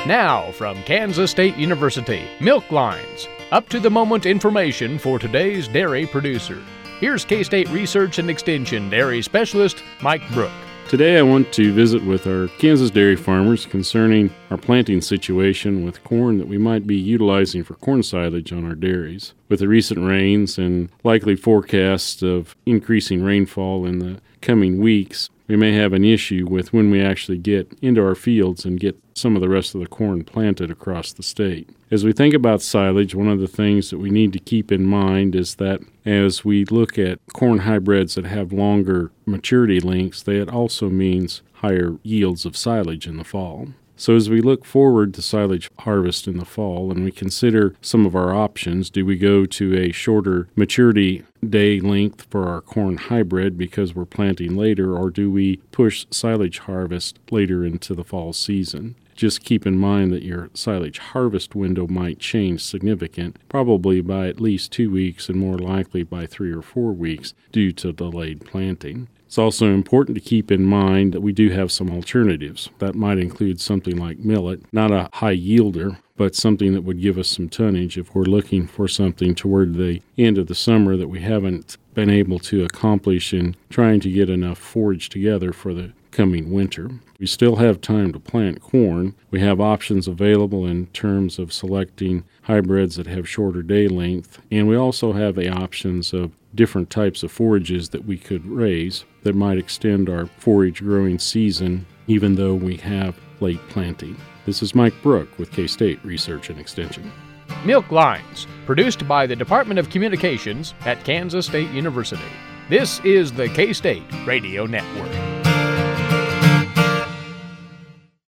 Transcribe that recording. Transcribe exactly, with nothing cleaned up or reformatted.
Now, from Kansas State University, Milk Lines, up-to-the-moment information for today's dairy producer. Here's K-State Research and Extension Dairy Specialist Mike Brook. Today I want to visit with our Kansas dairy farmers concerning our planting situation with corn that we might be utilizing for corn silage on our dairies. With the recent rains and likely forecasts of increasing rainfall in the coming weeks, we may have an issue with when we actually get into our fields and get some of the rest of the corn planted across the state. As we think about silage, one of the things that we need to keep in mind is that as we look at corn hybrids that have longer maturity lengths, that also means higher yields of silage in the fall. So as we look forward to silage harvest in the fall and we consider some of our options, do we go to a shorter maturity day length for our corn hybrid because we're planting later, or do we push silage harvest later into the fall season? Just keep in mind that your silage harvest window might change significant, probably by at least two weeks and more likely by three or four weeks due to delayed planting. It's also important to keep in mind that we do have some alternatives. That might include something like millet, not a high yielder, but something that would give us some tonnage if we're looking for something toward the end of the summer that we haven't been able to accomplish in trying to get enough forage together for the coming winter. We still have time to plant corn. We have options available in terms of selecting hybrids that have shorter day length, and we also have the options of different types of forages that we could raise that might extend our forage growing season even though we have late planting. This is Mike Brook with K-State Research and Extension. Milk Lines, produced by the Department of Communications at Kansas State University. This is the K-State Radio Network.